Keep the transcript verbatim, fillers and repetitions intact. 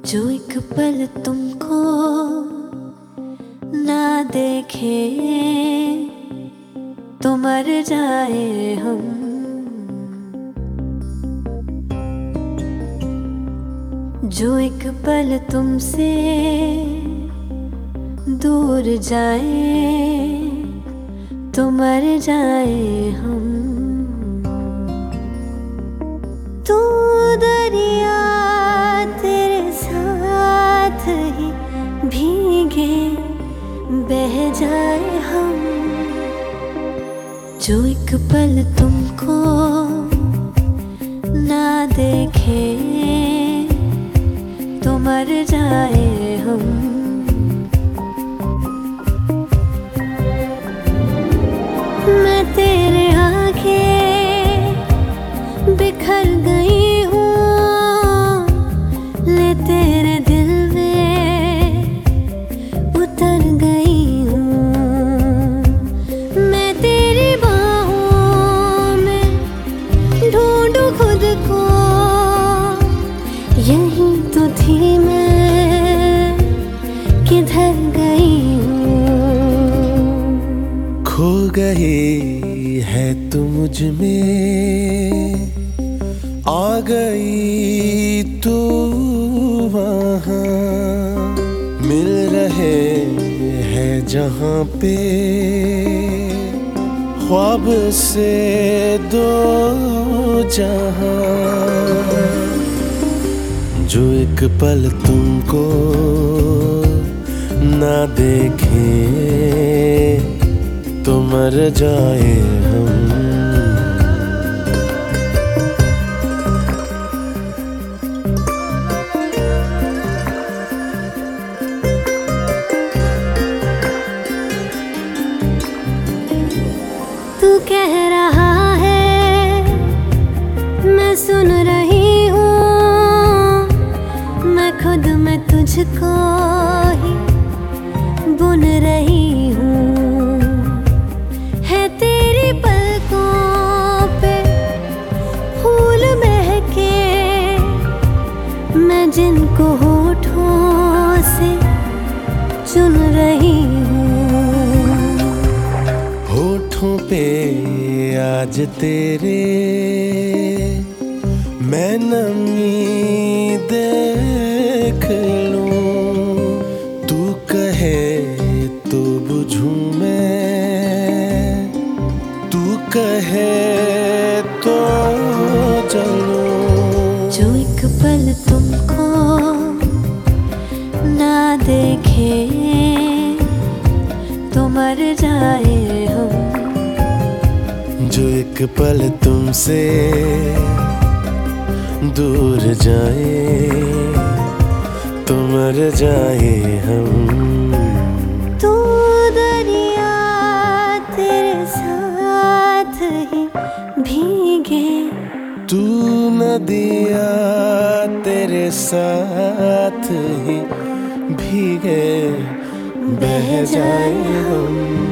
जो एक पल तुमको ना देखे तो मर जाए हम। जो एक पल तुमसे दूर जाए तो मर जाए हम। तू दरिया तेरे साथ ही भीगे बह जाए हम। जो एक पल तुमको ना देखे तो मर जाए हम। मैं तेरे आगे बिखर गई हूँ, ले तेरे दिल में उतर गई हूँ। मैं तेरी बाहों में ढूंढूं खुद को, यही तो थी मैं, किधर गई हूँ। खो गई है तू मुझ में, आ गई तू वहाँ। मिल रहे हैं जहाँ पे ख्वाब से दो जहाँ। जो एक पल तुमको ना देखे तो मर जाए हम। तू कह रहा है मैं सुन रही हूँ, मैं खुद में तुझको ही बुन रही हूँ। है तेरी पलकों पे फूल महके, मैं जिनको होठों से चुन रही हूँ। होठों पे आज तेरे मैं नमी देख लूं। तू कहे तो बुझूं मैं, तू कहे तो चलूं। जो एक पल तुमको ना देखे तो मर जाए हम। जो एक पल तुमसे दूर जाए तो मर जाए हम। तू दरिया तेरे साथ ही भीगे, तू नदिया तेरे साथ ही भीगे बह जाए हम।